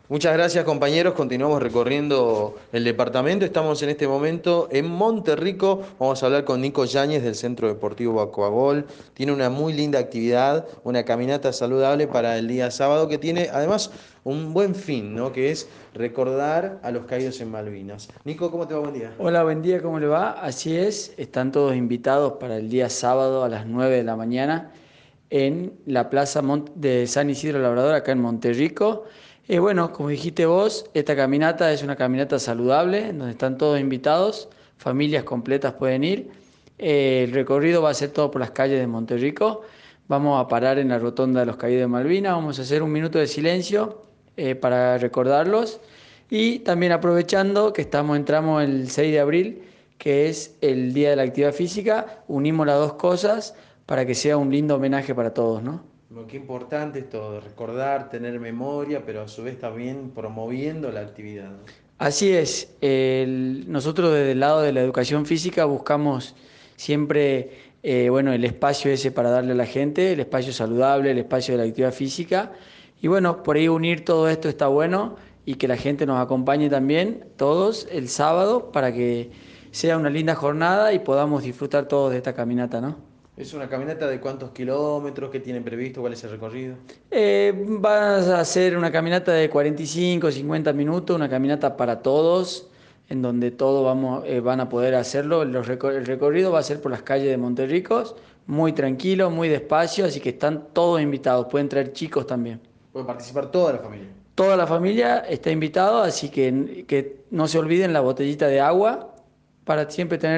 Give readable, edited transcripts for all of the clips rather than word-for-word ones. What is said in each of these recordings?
Muchas gracias, compañeros. Continuamos recorriendo el departamento. Estamos en este momento en Monterrico. Vamos a hablar con Nico Yáñez del Centro Deportivo Aquagol. Tiene una muy linda actividad, una caminata saludable para el día sábado que tiene además un buen fin, ¿no? Que es recordar a los caídos en Malvinas. Nico, ¿cómo te va? Buen día. Hola, buen día, ¿cómo le va? Así es, están todos invitados para el día sábado a las 9 de la mañana en la Plaza de San Isidro Labrador, acá en Monterrico. Bueno, como dijiste vos, esta caminata es una caminata saludable, en donde están todos invitados, familias completas pueden ir. El recorrido va a ser todo por las calles de Monterrico. Vamos a parar en la rotonda de los Caídos de Malvinas, vamos a hacer un minuto de silencio para recordarlos. Y también aprovechando que entramos el 6 de abril, que es el Día de la Actividad Física, unimos las dos cosas para que sea un lindo homenaje para todos, ¿no? Qué importante esto, recordar, tener memoria, pero a su vez también promoviendo la actividad, ¿no? Así es, nosotros desde el lado de la educación física buscamos siempre, bueno, el espacio ese para darle a la gente, el espacio saludable, el espacio de la actividad física. Y bueno, por ahí unir todo esto está bueno y que la gente nos acompañe también todos el sábado para que sea una linda jornada y podamos disfrutar todos de esta caminata, ¿no? ¿Es una caminata de cuántos kilómetros? ¿Qué tienen previsto? ¿Cuál es el recorrido? Vas a hacer una caminata de 45, 50 minutos, una caminata para todos, en donde todos van a poder hacerlo. El recorrido va a ser por las calles de Monterricos, muy tranquilo, muy despacio, así que están todos invitados, pueden traer chicos también. Puede participar toda la familia. Toda la familia está invitada, así que no se olviden la botellita de agua para siempre tener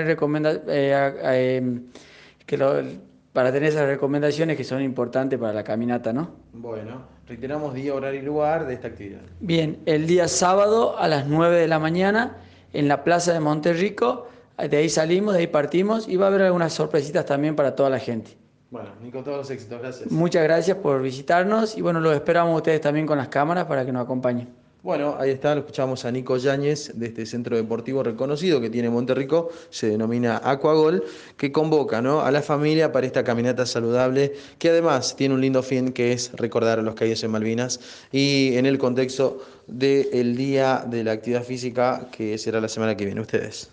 que lo- para tener esas recomendaciones que son importantes para la caminata, ¿no? Bueno, reiteramos día, horario y lugar de esta actividad. Bien, el día sábado a las 9 de la mañana en la Plaza de Monterrico, de ahí salimos, de ahí partimos y va a haber algunas sorpresitas también para toda la gente. Bueno, Nico, todos los éxitos, gracias. Muchas gracias por visitarnos y bueno, los esperamos a ustedes también con las cámaras para que nos acompañen. Bueno, ahí está, lo escuchamos a Nico Yáñez de este centro deportivo reconocido que tiene Monterrico, se denomina Aquagol, que convoca, ¿no?, a la familia para esta caminata saludable, que además tiene un lindo fin que es recordar a los caídos en Malvinas y en el contexto del Día de la Actividad Física que será la semana que viene. Ustedes.